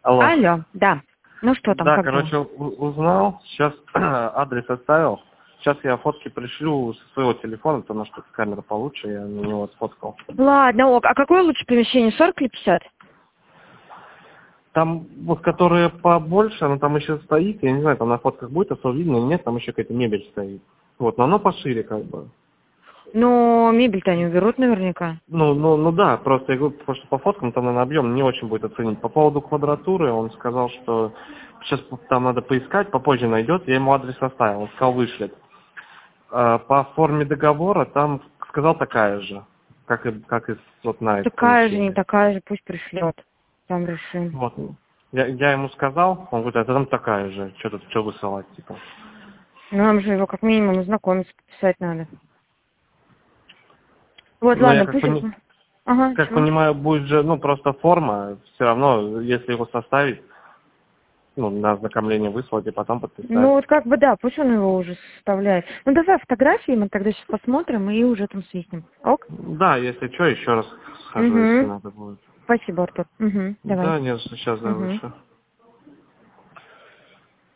Алло. Алло, да. Ну что там, Да, как короче, дела? узнал, сейчас адрес оставил. Сейчас я фотки пришлю со своего телефона, потому что камера получше, я на него сфоткал. Ладно, ок. А какое лучше помещение, 40 или 50? Там вот которые побольше, оно там еще стоит, я не знаю, там на фотках будет особо видно, нет, там еще какая-то мебель стоит. Вот, но оно пошире как бы. Ну, мебель-то они уберут наверняка. Ну да, просто я говорю, потому что по фоткам там, наверное, объем не очень будет оценить. По поводу квадратуры он сказал, что сейчас там надо поискать, попозже найдет, я ему адрес оставил, он сказал, вышлет. По форме договора там сказал такая же, как и вот на это Такая же, не помещение. такая же, пусть пришлет. Там решим. Вот. Я ему сказал, он говорит, а там такая же, что тут, что высылать, типа. Ну, нам же его как минимум ознакомиться, подписать надо. Вот, Но я ладно, пусть... как чего? понимаю, будет же, ну, просто форма, все равно, если его составить, ну, на ознакомление выслать и потом подписать. Ну, вот как бы да, пусть он его уже составляет. Ну, давай фотографии, мы тогда сейчас посмотрим и уже там свистнем. Ок? Да, если что, еще раз схожу, если Угу. надо будет. Спасибо, Артур. Угу, давай. Да, нет, сейчас, да, Угу. лучше.